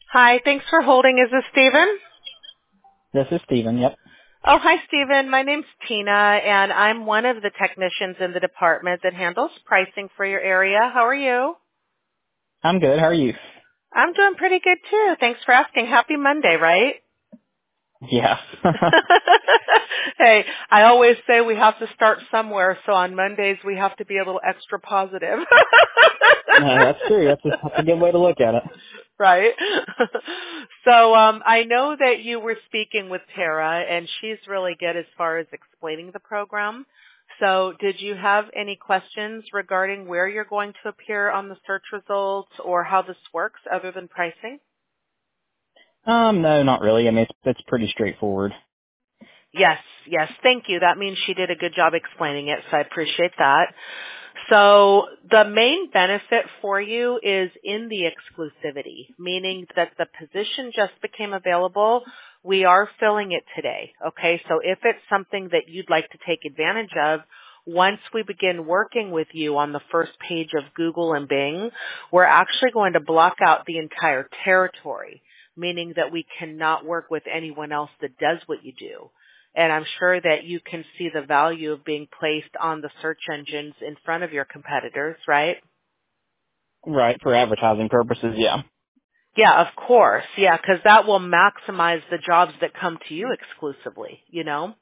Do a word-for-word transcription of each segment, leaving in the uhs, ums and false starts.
Hi, thanks for holding. Is this Stephen? This is Steven, yep. Oh, hi, Stephen. My name's Tina, and I'm one of the technicians in the department that handles pricing for your area. How are you? I'm good. How are you? I'm doing pretty good, too. Thanks for asking. Happy Monday, right? Yeah. Hey, I always say we have to start somewhere, so on Mondays we have to be a little extra positive. No, that's true. That's a, that's a good way to look at it. Right? So um, I know that you were speaking with Tara, and she's really good as far as explaining the program. So did you have any questions regarding where you're going to appear on the search results or how this works other than pricing? Um, no, not really. I mean, it's, it's pretty straightforward. Yes, yes. Thank you. That means she did a good job explaining it, so I appreciate that. So the main benefit for you is in the exclusivity, meaning that the position just became available. We are filling it today. Okay, so if it's something that you'd like to take advantage of, once we begin working with you on the first page of Google and Bing, we're actually going to block out the entire territory, meaning that we cannot work with anyone else that does what you do. And I'm sure that you can see the value of being placed on the search engines in front of your competitors, right? Right, for advertising purposes, yeah. Yeah, of course. Yeah, because that will maximize the jobs that come to you exclusively, you know?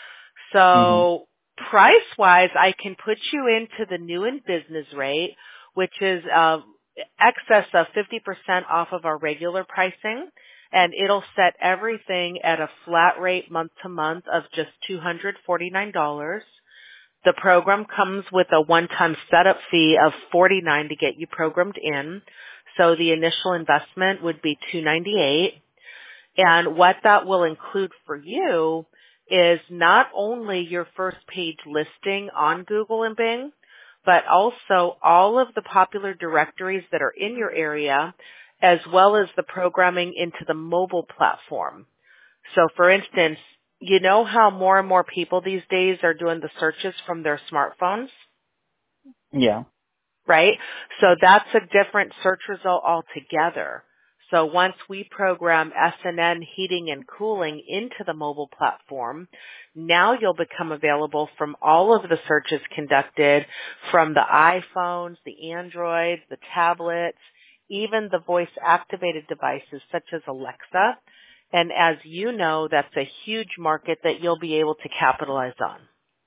hmm So price-wise, I can put you into the new in business rate, which is uh, excess of fifty percent off of our regular pricing, and it'll set everything at a flat rate month to month of just two hundred forty-nine dollars. The program comes with a one-time setup fee of forty-nine dollars to get you programmed in, so the initial investment would be two hundred ninety-eight dollars. And what that will include for you is not only your first page listing on Google and Bing, but also all of the popular directories that are in your area, as well as the programming into the mobile platform. So for instance, you know how more and more people these days are doing the searches from their smartphones, Yeah. right? So that's a different search result altogether. So once we program S N N heating and cooling into the mobile platform, now you'll become available from all of the searches conducted from the iPhones, the Androids, the tablets, even the voice-activated devices such as Alexa. And as you know, that's a huge market that you'll be able to capitalize on.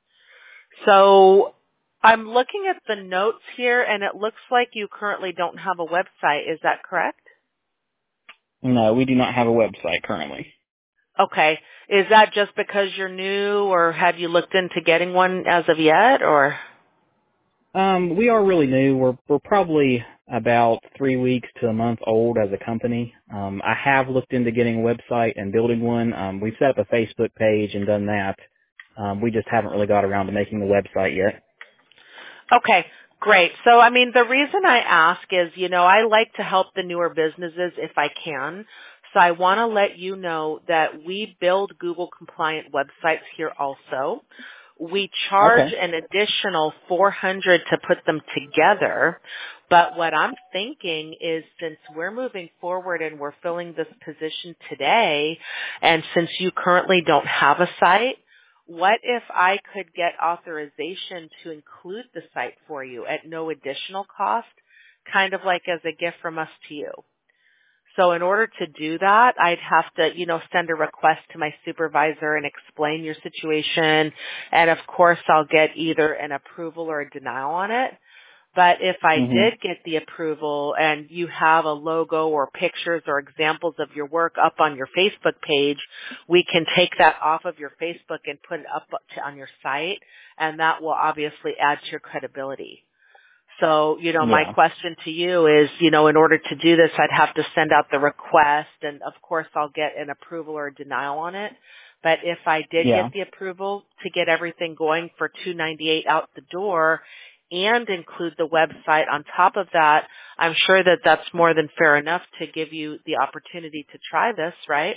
So I'm looking at the notes here, and it looks like you currently don't have a website. Is that correct? No, we do not have a website currently. Okay. Is that just because you're new, or have you looked into getting one as of yet, or? Um, we are really new. We're we're probably about three weeks to a month old as a company. Um, I have looked into getting a website and building one. Um, we've set up a Facebook page and done that. Um, we just haven't really got around to making the website yet. Okay, great. So, I mean, the reason I ask is, you know, I like to help the newer businesses if I can. So I want to let you know that we build Google compliant websites here also. We charge Okay. an additional four hundred dollars to put them together. But what I'm thinking is, since we're moving forward and we're filling this position today, and since you currently don't have a site, what if I could get authorization to include the site for you at no additional cost, kind of like as a gift from us to you? So in order to do that, I'd have to, you know, send a request to my supervisor and explain your situation. And of course, I'll get either an approval or a denial on it. But if I hmm did get the approval and you have a logo or pictures or examples of your work up on your Facebook page, we can take that off of your Facebook and put it up to, on your site, and that will obviously add to your credibility. So, you know, my Yeah. question to you is, you know, in order to do this, I'd have to send out the request, and of course I'll get an approval or a denial on it. But if I did Yeah. get the approval to get everything going for two hundred ninety-eight dollars out the door and include the website on top of that, I'm sure that that's more than fair enough to give you the opportunity to try this, right?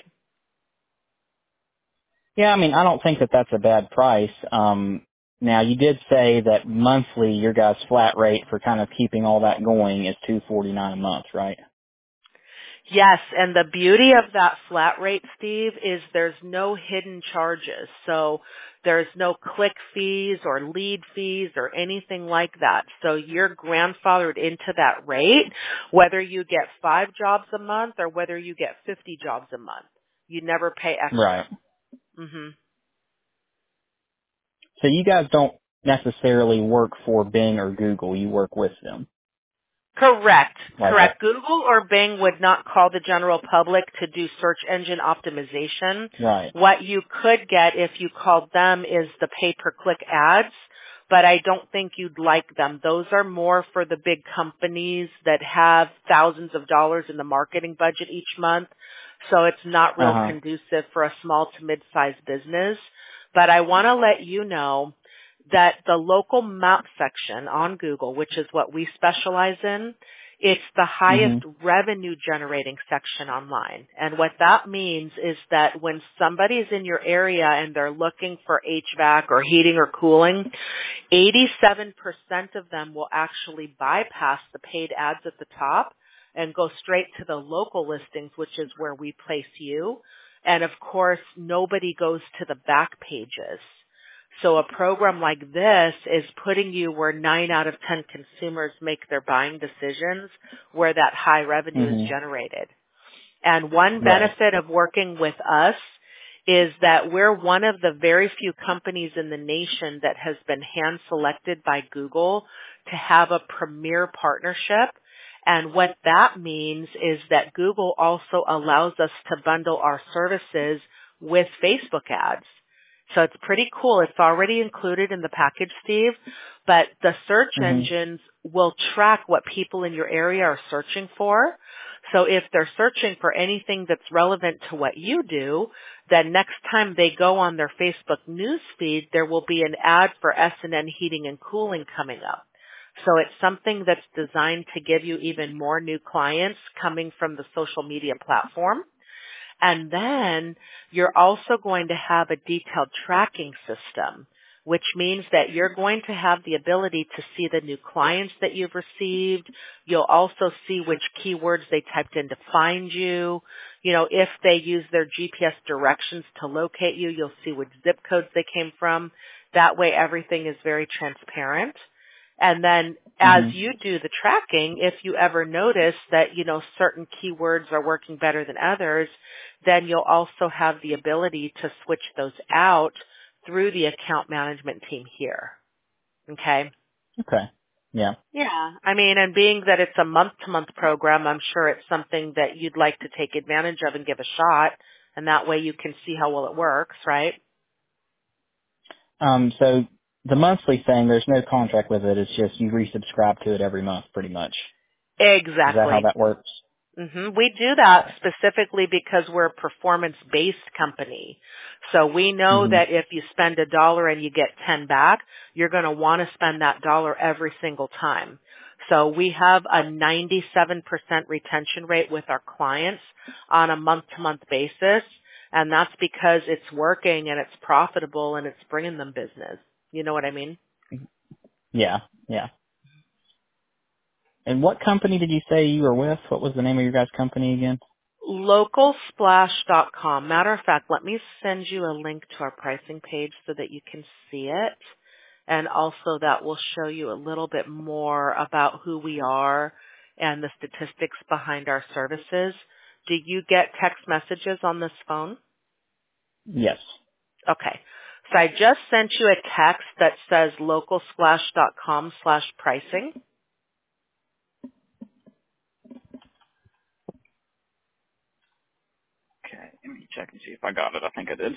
Yeah, I mean, I don't think that that's a bad price. Um, now, you did say that monthly, your guys' flat rate for kind of keeping all that going is two forty nine a month, right? Yes, and the beauty of that flat rate, Steve, is there's no hidden charges. So there's no click fees or lead fees or anything like that. So you're grandfathered into that rate, whether you get five jobs a month or whether you get fifty jobs a month. You never pay Right. extra. hmm So you guys don't necessarily work for Bing or Google. You work with them. Correct. Like Correct. that. Google or Bing would not call the general public to do search engine optimization. Right. What you could get if you called them is the pay-per-click ads, but I don't think you'd like them. Those are more for the big companies that have thousands of dollars in the marketing budget each month, so it's not real Uh-huh. conducive for a small to mid-sized business. But I want to let you know that the local map section on Google, which is what we specialize in, it's the highest Mhm. revenue generating section online. And what that means is that when somebody's in your area and they're looking for H V A C or heating or cooling, eighty-seven percent of them will actually bypass the paid ads at the top and go straight to the local listings, which is where we place you. And of course, nobody goes to the back pages. So a program like this is putting you where nine out of ten consumers make their buying decisions, where that high revenue is Mhm. generated. And one Right. benefit of working with us is that we're one of the very few companies in the nation that has been hand selected by Google to have a premier partnership. And what that means is that Google also allows us to bundle our services with Facebook ads. So it's pretty cool. It's already included in the package, Steve, but the search Mhm. engines will track what people in your area are searching for. So if they're searching for anything that's relevant to what you do, then next time they go on their Facebook news feed, there will be an ad for S and N Heating and Cooling coming up. So it's something that's designed to give you even more new clients coming from the social media platform. And then you're also going to have a detailed tracking system, which means that you're going to have the ability to see the new clients that you've received. You'll also see which keywords they typed in to find you. You know, if they use their G P S directions to locate you, you'll see which zip codes they came from. That way everything is very transparent. And then as Mhm. you do the tracking, if you ever notice that, you know, certain keywords are working better than others, then you'll also have the ability to switch those out through the account management team here. Okay? Okay. Yeah. Yeah. I mean, and being that it's a month-to-month program, I'm sure it's something that you'd like to take advantage of and give a shot, and that way you can see how well it works, right? Um. So the monthly thing, there's no contract with it. It's just you resubscribe to it every month, pretty much. Is that how Exactly. that works? hmm We do that specifically because we're a performance-based company. So we know Mhm. that if you spend a dollar and you get ten back, you're going to want to spend that dollar every single time. So we have a ninety-seven percent retention rate with our clients on a month-to-month basis, and that's because it's working and it's profitable and it's bringing them business. You know what I mean? Yeah. Yeah. And what company did you say you were with? What was the name of your guys' company again? local splash dot com. Matter of fact, let me send you a link to our pricing page so that you can see it. And also that will show you a little bit more about who we are and the statistics behind our services. Do you get text messages on this phone? Yes. Okay. So I just sent you a text that says local splash dot com slash pricing. Okay. Let me check and see if I got it. I think I did.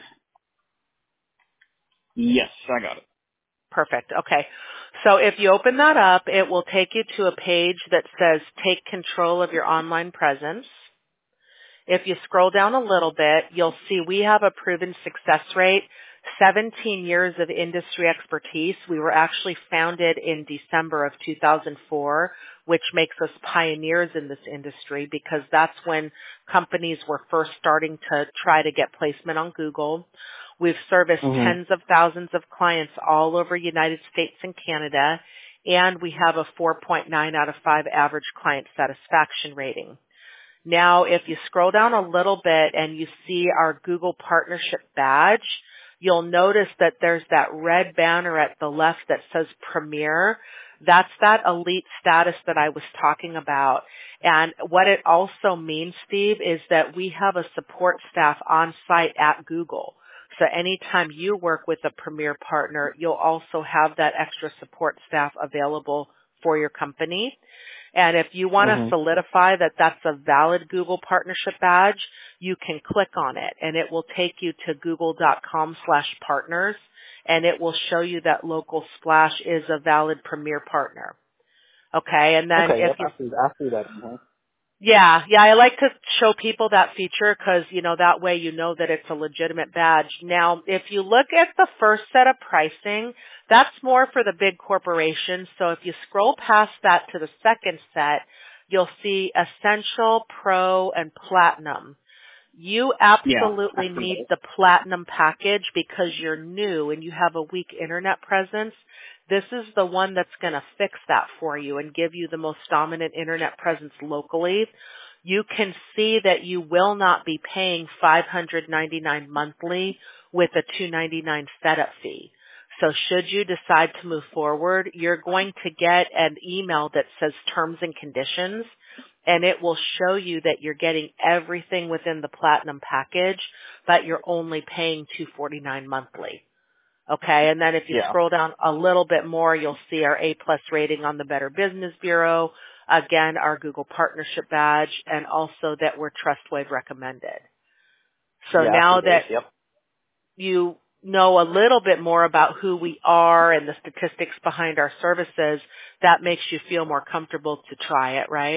Yes, I got it. Perfect. Okay. So if you open that up, it will take you to a page that says take control of your online presence. If you scroll down a little bit, you'll see we have a proven success rate, seventeen years of industry expertise. We were actually founded in December of two thousand four, which makes us pioneers in this industry because that's when companies were first starting to try to get placement on Google. We've serviced Mhm. tens of thousands of clients all over United States and Canada, and we have a four point nine out of five average client satisfaction rating. Now, if you scroll down a little bit and you see our Google Partnership Badge, you'll notice that there's that red banner at the left that says Premier. That's that elite status that I was talking about. And what it also means, Steve, is that we have a support staff on site at Google. So anytime you work with a Premier partner, you'll also have that extra support staff available for your company. And if you want Mm-hmm. to solidify that that's a valid Google Partnership Badge, you can click on it and it will take you to google.com slash partners and it will show you that Local Splash is a valid Premier partner. Okay, and then Okay, if yep, you I see, I see that. Mhm. yeah, yeah, I like to show people that feature because, you know, that way you know that it's a legitimate badge. Now, if you look at the first set of pricing, that's more for the big corporations. So if you scroll past that to the second set, you'll see Essential, Pro, and Platinum. You Yeah, I absolutely see need that. the Platinum package because you're new and you have a weak internet presence. This is the one that's going to fix that for you and give you the most dominant internet presence locally. You can see that you will not be paying five hundred ninety-nine dollars monthly with a two hundred ninety-nine dollars setup fee. So should you decide to move forward, you're going to get an email that says terms and conditions, and it will show you that you're getting everything within the Platinum package, but you're only paying two hundred forty-nine dollars monthly. Okay, and then if you Yeah, scroll down a little bit more, you'll see our A-plus rating on the Better Business Bureau, again, our Google Partnership Badge, and also that we're TrustWave recommended. So yeah, I see now those. that Yep. you know a little bit more about who we are and the statistics behind our services, that makes you feel more comfortable to try it, right?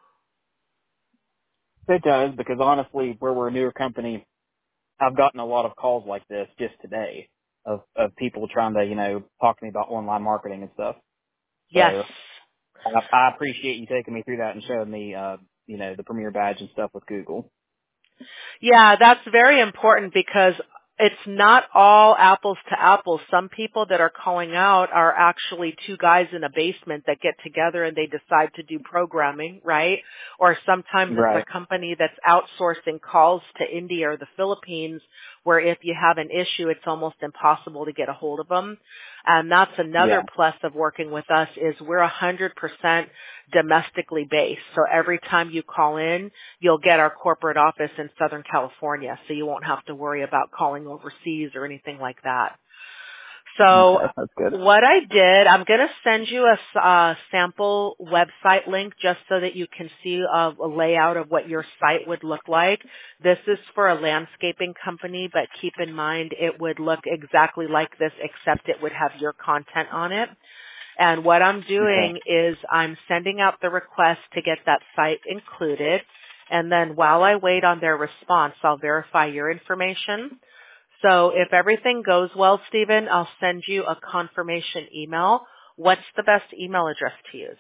It does, because honestly, where we're a newer company, I've gotten a lot of calls like this just today of, of people trying to, you know, talk to me about online marketing and stuff. Yes. So I, I appreciate you taking me through that and showing me, uh, you know, the Premier badge and stuff with Google. Yeah, that's very important because it's not all apples to apples. Some people that are calling out are actually two guys in a basement that get together and they decide to do programming, right? Or sometimes it's Right. a company that's outsourcing calls to India or the Philippines where if you have an issue, it's almost impossible to get a hold of them. And that's Yeah. another plus of working with us is we're one hundred percent domestically based. So every time you call in, you'll get our corporate office in Southern California, so you won't have to worry about calling overseas or anything like that. So Okay, that's good. what I did, I'm going to send you a uh, sample website link just so that you can see a, a layout of what your site would look like. This is for a landscaping company, but keep in mind it would look exactly like this except it would have your content on it. And what I'm Okay. doing is I'm sending out the request to get that site included. And then while I wait on their response, I'll verify your information. So if everything goes well, Stephen, I'll send you a confirmation email. What's the best email address to use?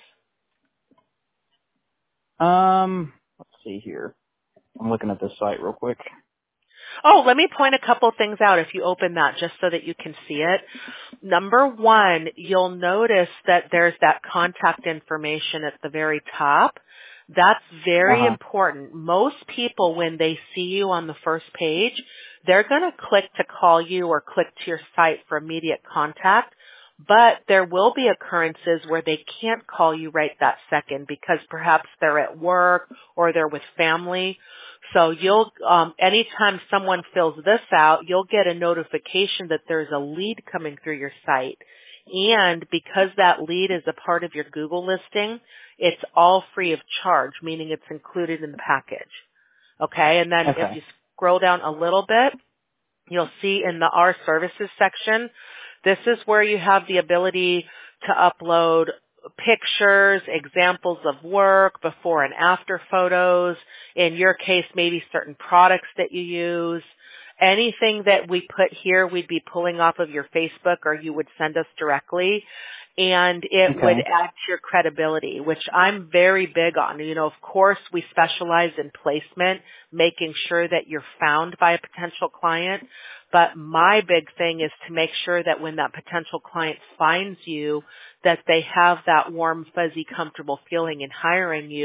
Um, let's see here. I'm looking at this site real quick. Oh, let me point a couple things out if you open that just so that you can see it. Number one, you'll notice that there's that contact information at the very top. That's very Uh-huh. important. Most people, when they see you on the first page, they're going to click to call you or click to your site for immediate contact. But there will be occurrences where they can't call you right that second because perhaps they're at work or they're with family. So you'll, um, anytime someone fills this out, you'll get a notification that there's a lead coming through your site. And because that lead is a part of your Google listing, it's all free of charge, meaning it's included in the package. Okay, and then if Okay. you scroll down a little bit, you'll see in the Our Services section, this is where you have the ability to upload pictures, examples of work, before and after photos, in your case, maybe certain products that you use. Anything that we put here, we'd be pulling off of your Facebook or you would send us directly. And it would Okay. add to your credibility, which I'm very big on. You know, of course, we specialize in placement, making sure that you're found by a potential client. But my big thing is to make sure that when that potential client finds you, that they have that warm, fuzzy, comfortable feeling in hiring you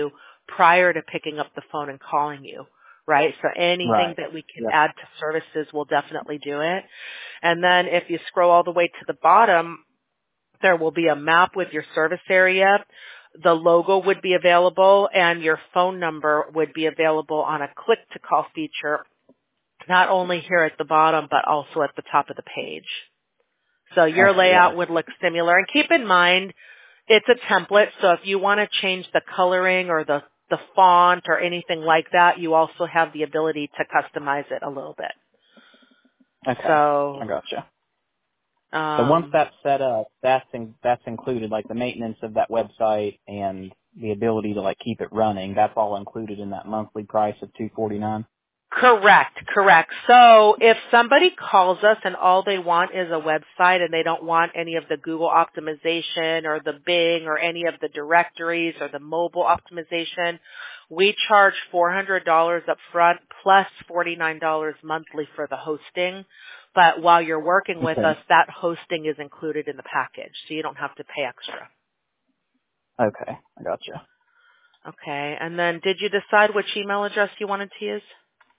prior to picking up the phone and calling you, right? So anything Right. that we can Yep. add to services, we'll definitely do it. And then if you scroll all the way to the bottom, there will be a map with your service area. The logo would be available and your phone number would be available on a click to call feature, not only here at the bottom, but also at the top of the page. So your Okay. Yeah. layout would look similar. And keep in mind, it's a template. So if you want to change the coloring or the, the font or anything like that, you also have the ability to customize it a little bit. Okay. So, I gotcha. So once um, that's set up, that's in, that's included, like the maintenance of that website and the ability to like keep it running. That's all included in that monthly price of two forty nine. correct, correct. So if somebody calls us and all they want is a website and they don't want any of the Google optimization or the Bing or any of the directories or the mobile optimization, we charge four hundred dollars up front plus forty-nine dollars monthly for the hosting. But while you're working with us, Okay. that hosting is included in the package, so you don't have to pay extra. Okay. I gotcha. Okay, and then did you decide which email address you wanted to use?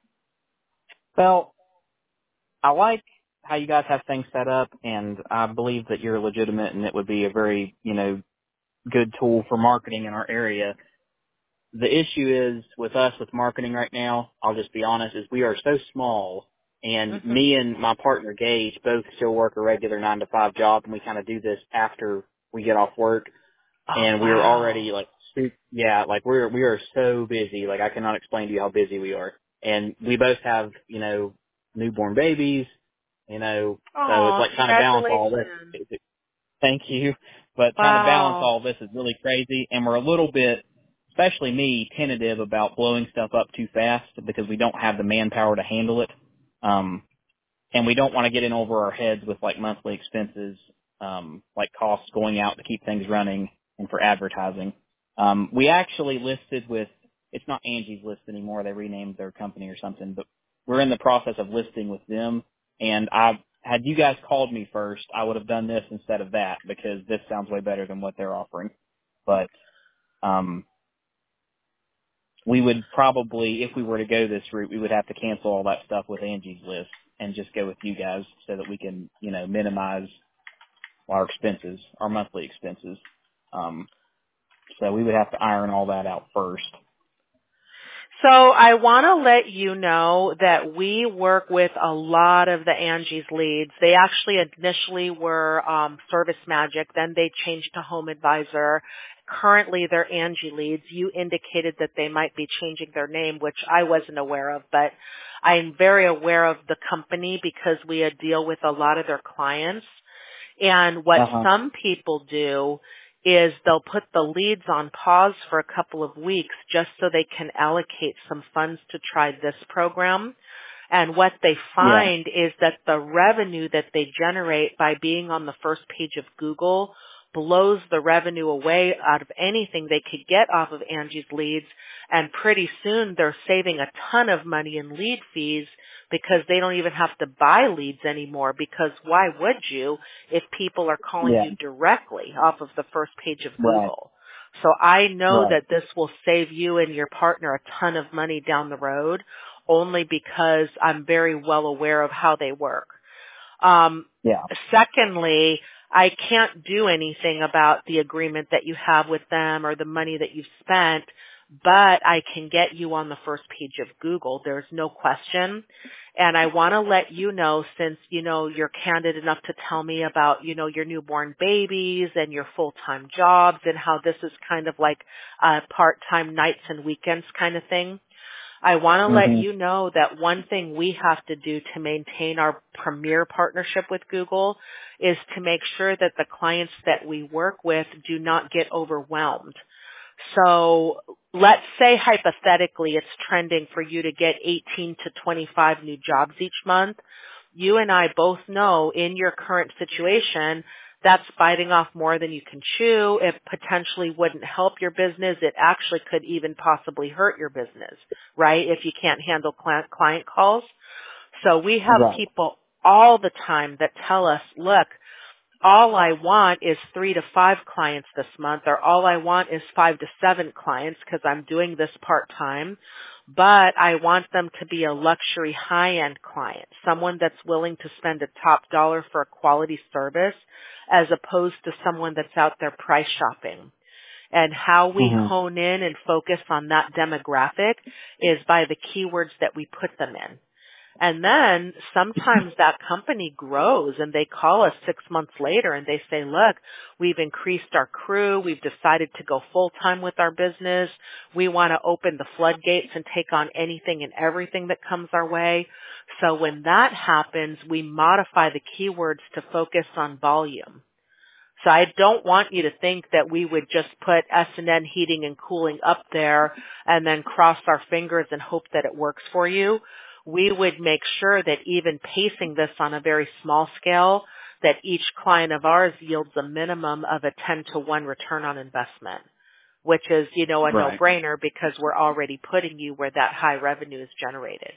Well, I like how you guys have things set up, and I believe that you're legitimate, and it would be a very, you know, good tool for marketing in our area. The issue is with us with marketing right now, I'll just be honest, is we are so small, and Mm-hmm. me and my partner Gage both still work a regular nine to five job, and we kind of do this after we get off work. Oh, And we are wow. already like, su- yeah, like we're we are so busy. Like I cannot explain to you how busy we are. And we both have, you know, newborn babies, you know, so it's Oh, like trying to balance all congratulations. this. Thank you. But trying to balance Wow. all this is really crazy, and we're a little bit, especially me, tentative about blowing stuff up too fast because we don't have the manpower to handle it. Um, and we don't want to get in over our heads with like monthly expenses, um, like costs going out to keep things running and for advertising. Um, we actually listed with, it's not Angie's List anymore. They renamed their company or something, but we're in the process of listing with them. And I, had you guys called me first, I would have done this instead of that because this sounds way better than what they're offering. But, um, we would probably, if we were to go this route, we would have to cancel all that stuff with Angie's List and just go with you guys so that we can, you know, minimize our expenses, our monthly expenses. Um, so we would have to iron all that out first. So I want to let you know that we work with a lot of the Angie's leads. They actually initially were um, Service Magic, then they changed to Home Advisor. Currently, they're Angie leads. You indicated that they might be changing their name, which I wasn't aware of, but I'm very aware of the company because we uh, deal with a lot of their clients. And what Uh-huh. some people do is they'll put the leads on pause for a couple of weeks just so they can allocate some funds to try this program. And what they Yeah. find is that the revenue that they generate by being on the first page of Google blows the revenue away out of anything they could get off of Angie's leads. And pretty soon they're saving a ton of money in lead fees because they don't even have to buy leads anymore, because why would you if people are calling Yeah. you directly off of the first page of Right. Google? So I know Right. that this will save you and your partner a ton of money down the road, only because I'm very well aware of how they work. Um, Yeah. secondly, I can't do anything about the agreement that you have with them or the money that you've spent, but I can get you on the first page of Google. There's no question. And I want to let you know, since, you know, you're candid enough to tell me about, you know, your newborn babies and your full-time jobs and how this is kind of like a part-time nights and weekends kind of thing. I want to let Mhm. you know that one thing we have to do to maintain our premier partnership with Google is to make sure that the clients that we work with do not get overwhelmed. So let's say hypothetically it's trending for you to get eighteen to twenty-five new jobs each month. You and I both know in your current situation, that's biting off more than you can chew. It potentially wouldn't help your business. It actually could even possibly hurt your business, right? If you can't handle client, client calls. So we have Right. people all the time that tell us, look, all I want is three to five clients this month, or all I want is five to seven clients because I'm doing this part-time, but I want them to be a luxury high-end client, someone that's willing to spend a top dollar for a quality service as opposed to someone that's out there price shopping. And how we Mhm. hone in and focus on that demographic is by the keywords that we put them in. And then sometimes that company grows and they call us six months later and they say, look, we've increased our crew. We've decided to go full time with our business. We want to open the floodgates and take on anything and everything that comes our way. So when that happens, we modify the keywords to focus on volume. So I don't want you to think that we would just put S and N heating and cooling up there and then cross our fingers and hope that it works for you. We would make sure that even pacing this on a very small scale, that each client of ours yields a minimum of a ten to one return on investment, which is, you know, a Right. no-brainer because we're already putting you where that high revenue is generated.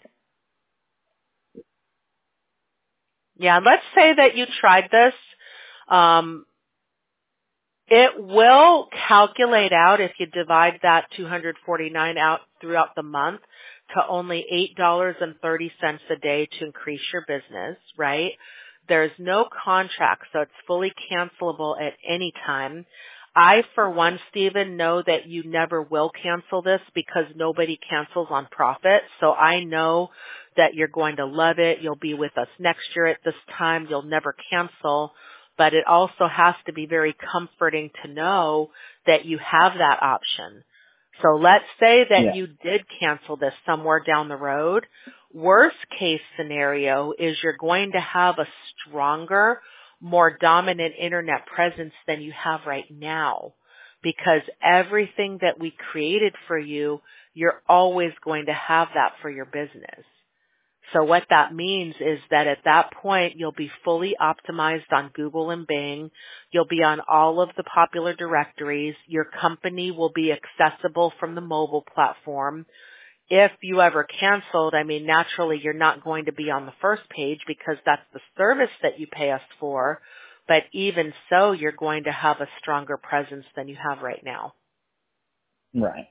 Yeah, let's say that you tried this. Um, It will calculate out if you divide that two hundred forty-nine out throughout the month to only eight dollars and thirty cents a day to increase your business, right? There's no contract, so it's fully cancelable at any time. I, for one, Stephen, know that you never will cancel this because nobody cancels on profit. So I know that you're going to love it. You'll be with us next year at this time. You'll never cancel. But it also has to be very comforting to know that you have that option. So let's say that Yeah. you did cancel this somewhere down the road. Worst case scenario is you're going to have a stronger, more dominant internet presence than you have right now. Because everything that we created for you, you're always going to have that for your business. So what that means is that at that point, you'll be fully optimized on Google and Bing. You'll be on all of the popular directories. Your company will be accessible from the mobile platform. If you ever canceled, I mean, naturally, you're not going to be on the first page because that's the service that you pay us for. But even so, you're going to have a stronger presence than you have right now. Right.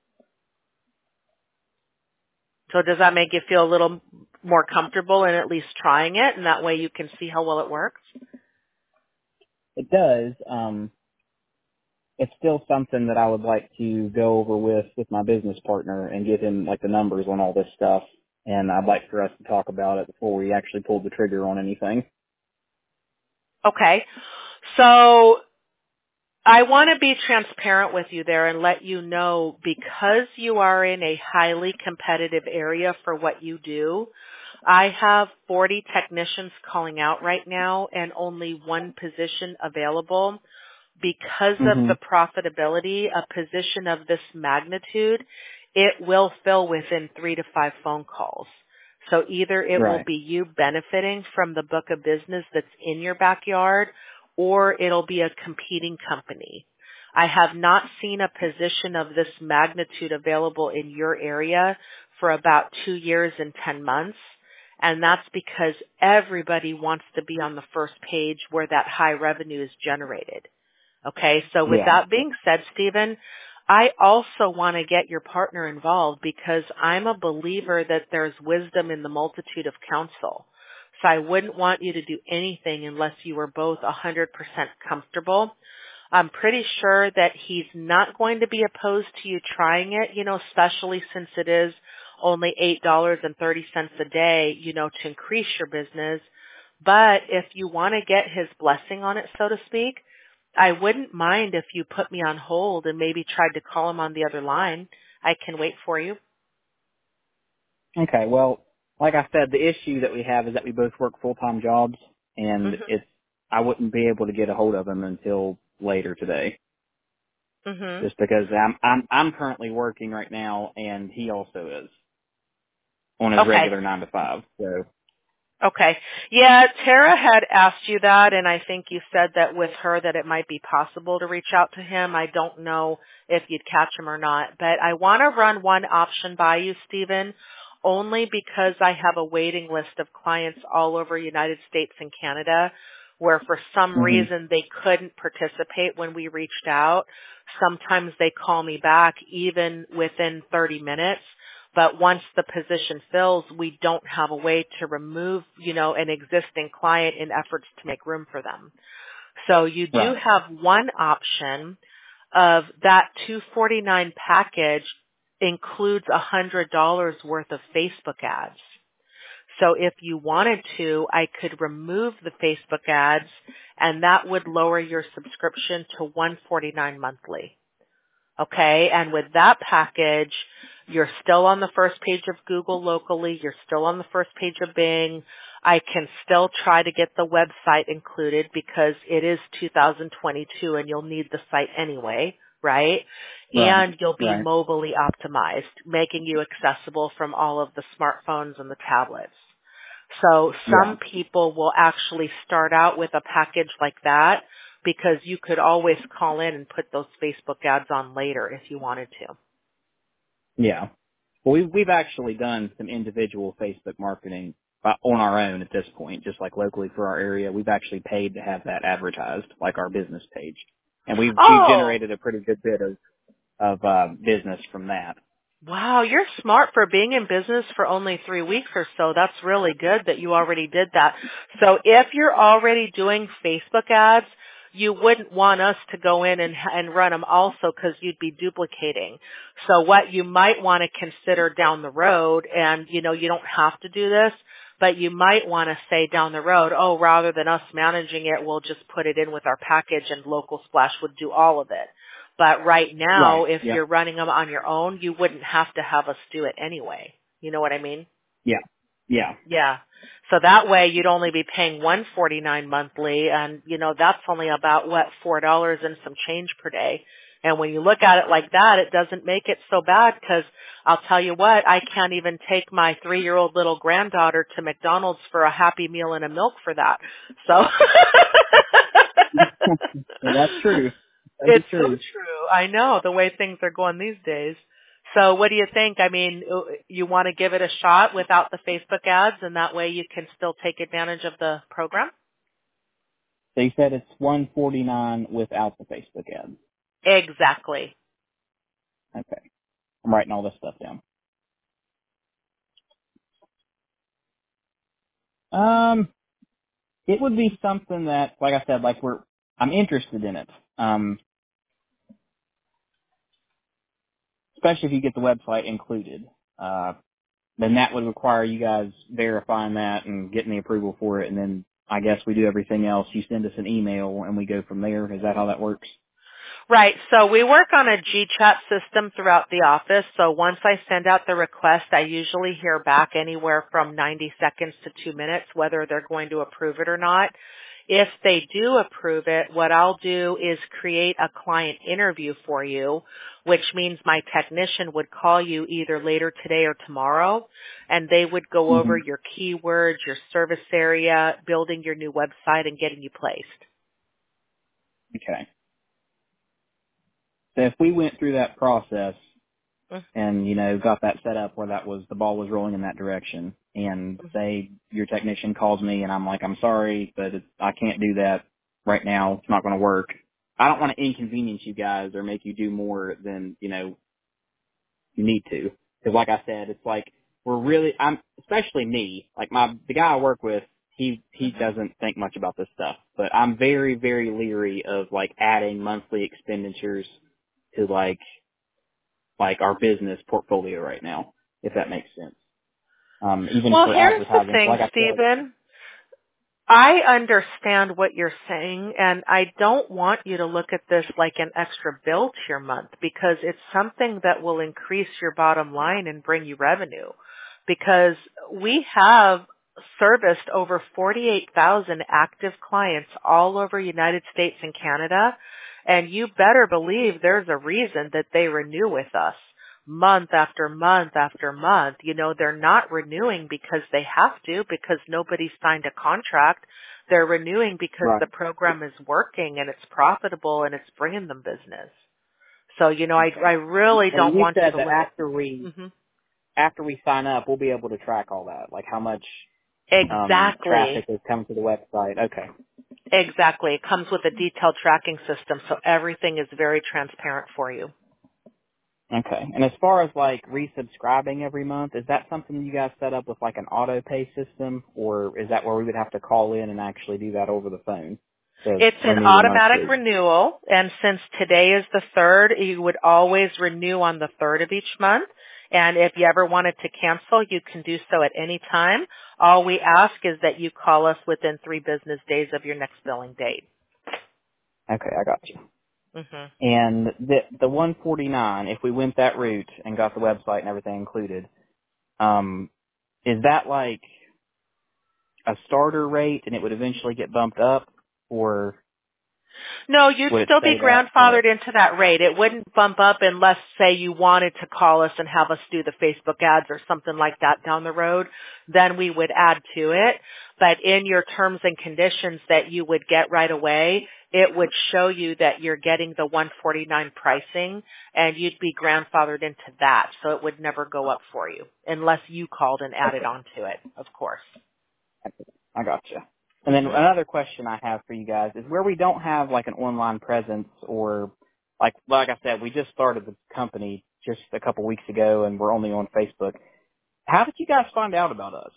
So does that make you feel a little more comfortable in at least trying it, and that way you can see how well it works? It does. Um, it's still something that I would like to go over with with my business partner and give him like the numbers on all this stuff. And I'd like for us to talk about it before we actually pull the trigger on anything. Okay. So I want to be transparent with you there and let you know because you are in a highly competitive area for what you do. I have forty technicians calling out right now and only one position available. Because of Mhm. the profitability, a position of this magnitude, it will fill within three to five phone calls. So either it will Right. be you benefiting from the book of business that's in your backyard, or it'll be a competing company. I have not seen a position of this magnitude available in your area for about two years and ten months. And that's because everybody wants to be on the first page where that high revenue is generated. Okay, so with Yeah. that being said, Stephen, I also want to get your partner involved because I'm a believer that there's wisdom in the multitude of counsel. So I wouldn't want you to do anything unless you were both one hundred percent comfortable. I'm pretty sure that he's not going to be opposed to you trying it, you know, especially since it is only eight dollars and thirty cents a day, you know, to increase your business. But if you want to get his blessing on it, so to speak, I wouldn't mind if you put me on hold and maybe tried to call him on the other line. I can wait for you. Okay. Well, like I said, the issue that we have is that we both work full-time jobs, and Mhm. it's I wouldn't be able to get a hold of him until later today, Mhm. just because I'm I'm I'm currently working right now, and he also is on his Okay. regular nine to five. So Okay. Yeah, Tara had asked you that, and I think you said that with her that it might be possible to reach out to him. I don't know if you'd catch him or not, but I want to run one option by you, Stephen, only because I have a waiting list of clients all over United States and Canada. where for some hmm reason they couldn't participate when we reached out. Sometimes they call me back even within thirty minutes. But once the position fills, we don't have a way to remove, you know, an existing client in efforts to make room for them. So you do Right. have one option of that two forty-nine package includes one hundred dollars worth of Facebook ads. So if you wanted to, I could remove the Facebook ads and that would lower your subscription to one forty-nine monthly. Okay, and with that package, you're still on the first page of Google locally, you're still on the first page of Bing. I can still try to get the website included because it is two thousand twenty-two and you'll need the site anyway, right? Right. And you'll be Right. mobilely optimized, making you accessible from all of the smartphones and the tablets. So Yeah. some people will actually start out with a package like that because you could always call in and put those Facebook ads on later if you wanted to. Yeah. Well, we've, we've actually done some individual Facebook marketing uh, on our own at this point, just like locally for our area. We've actually paid to have that advertised, like our business page. And we've, we've Oh, generated a pretty good bit of, of, uh, business from that. wow, you're smart for being in business for only three weeks or so. That's really good that you already did that. So if you're already doing Facebook ads, you wouldn't want us to go in and, and run them also because you'd be duplicating. So what you might want to consider down the road, and you know, you don't have to do this, but you might want to say down the road, oh, rather than us managing it, we'll just put it in with our package and Local Splash would do all of it. But right now, Right. if Yeah. you're running them on your own, you wouldn't have to have us do it anyway. You know what I mean? Yeah. Yeah. Yeah. So that way you'd only be paying one forty-nine monthly and you know that's only about what four dollars and some change per day. And when you look at it like that, it doesn't make it so bad because I'll tell you what, I can't even take my three-year-old little granddaughter to McDonald's for a Happy Meal and a milk for that. So Yeah, that's true. That is it's so true. true. I know the way things are going these days. So what do you think? I mean, you want to give it a shot without the Facebook ads and that way you can still take advantage of the program? So you said it's one forty-nine without the Facebook ads. Exactly. Okay. I'm writing all this stuff down. Um, it would be something that, like I said, like we're, I'm interested in it. Um, especially if you get the website included. Uh, then that would require you guys verifying that and getting the approval for it, and then I guess we do everything else. You send us an email and we go from there. Is that how that works? Right. So we work on a G chat system throughout the office. So once I send out the request, I usually hear back anywhere from ninety seconds to two minutes whether they're going to approve it or not. If they do approve it, what I'll do is create a client interview for you, which means my technician would call you either later today or tomorrow, and they would go over hmm your keywords, your service area, building your new website, and getting you placed. Okay. So if we went through that process Mm-hmm. and, you know, got that set up where that was, the ball was rolling in that direction, and say your technician calls me and I'm like, I'm sorry, but it, I can't do that right now. It's not going to work. I don't want to inconvenience you guys or make you do more than, you know, you need to. Because like I said, it's like, we're really, I'm, especially me, like my, the guy I work with, he, he Mm-hmm. doesn't think much about this stuff, but I'm very, very leery of like adding monthly expenditures to like, like our business portfolio right now, if that makes sense. Um, even Well, for here's the advertising. So thing, like I said, Stephen. I understand what you're saying, and I don't want you to look at this like an extra bill to your month because it's something that will increase your bottom line and bring you revenue. Because we have serviced over forty-eight thousand active clients all over United States and Canada, and you better believe there's a reason that they renew with us month after month after month. You know, they're not renewing because they have to, because nobody signed a contract. They're renewing because right. the program is working and it's profitable and it's bringing them business. So, you know, I, I Okay. really And don't you want you said to that look at, after we, hmm after we sign up, we'll be able to track all that, like how much, um, Exactly. traffic is coming to the website. Okay. Exactly. It comes with a detailed tracking system, so everything is very transparent for you. Okay. And as far as like resubscribing every month, is that something you guys set up with like an auto pay system, or is that where we would have to call in and actually do that over the phone to It's an renew automatic monthly? renewal, and since today is the third, you would always renew on the third of each month. And if you ever wanted to cancel, you can do so at any time. All we ask is that you call us within three business days of your next billing date. Okay, I got you. hmm And the the one forty-nine, if we went that route and got the website and everything included, um, is that like a starter rate and it would eventually get bumped up, or No, you'd would it still be stay that grandfathered at? into that rate. It wouldn't bump up unless, say, you wanted to call us and have us do the Facebook ads or something like that down the road. Then we would add to it. But in your terms and conditions that you would get right away, it would show you that you're getting the one forty-nine pricing, and you'd be grandfathered into that. So it would never go up for you unless you called and added Okay, onto it, of course. I got you. And then hmm another question I have for you guys is where we don't have like an online presence, or like like I said, we just started the company just a couple weeks ago and we're only on Facebook. How did you guys find out about us?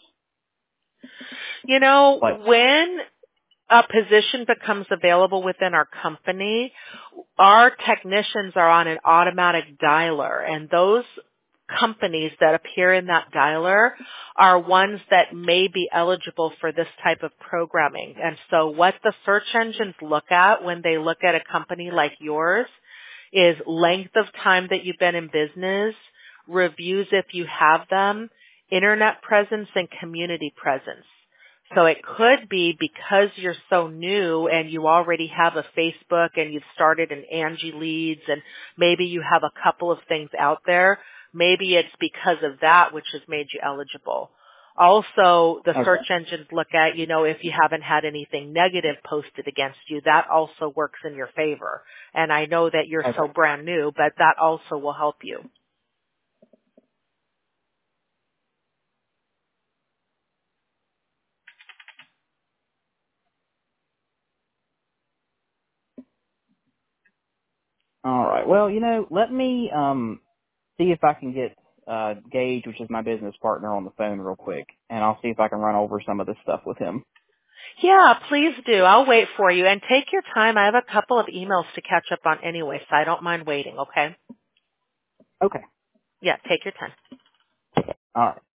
You know, Like, when a position becomes available within our company, our technicians are on an automatic dialer, and those companies that appear in that dialer are ones that may be eligible for this type of programming. And so what the search engines look at when they look at a company like yours is length of time that you've been in business, reviews if you have them, internet presence, and community presence. So it could be because you're so new and you already have a Facebook and you've started an Angie Leads and maybe you have a couple of things out there. Maybe it's because of that which has made you eligible. Also, the okay, search engines look at, you know, if you haven't had anything negative posted against you, that also works in your favor. And I know that you're okay, so brand new, but that also will help you. all right. Well, you know, let me um see if I can get uh Gage, which is my business partner, on the phone real quick, and I'll see if I can run over some of this stuff with him. Yeah, please do. I'll wait for you. And take your time. I have a couple of emails to catch up on anyway, so I don't mind waiting, okay? Okay. Yeah, take your time. All right.